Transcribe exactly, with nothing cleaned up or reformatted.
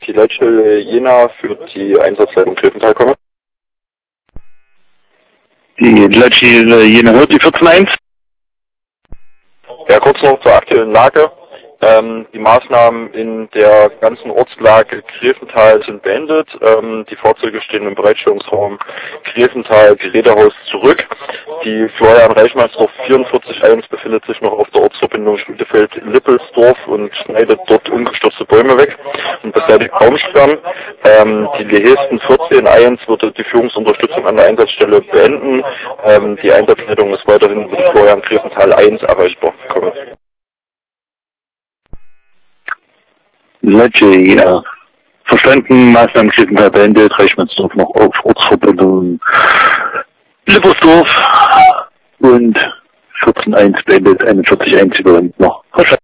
die Leitstelle Jena für die Einsatzleitung Grevental komme. Die Leitstelle Jena hört die vierzehn eins. Ja, kurz noch zur aktuellen Lage. Ähm, die Maßnahmen in der ganzen Ortslage Grevental sind beendet. Ähm, die Fahrzeuge stehen im Bereitstellungsraum Grevental Gerätehaus zurück. Die Florian Reichmannsdorf vierundvierzig eins befindet sich noch auf der Ortsverbindung Schmiedefeld-Lippelsdorf und schneidet dort umgestürzte Bäume weg und beseitigt Baumsperren. Ähm, die Lehesten vierzehn eins wird die Führungsunterstützung an der Einsatzstelle beenden. Ähm, die Einsatzleitung ist weiterhin über die Florian Grevental eins erreichbar. Komme. Leitstelle Jena. Verstanden, Maßnahmen Grevental beendet, Reichmannsdorf noch auf Ortsverbindung Lippersdorf und vierzehn eins beendet, einundvierzig eins übernimmt noch. Verstanden.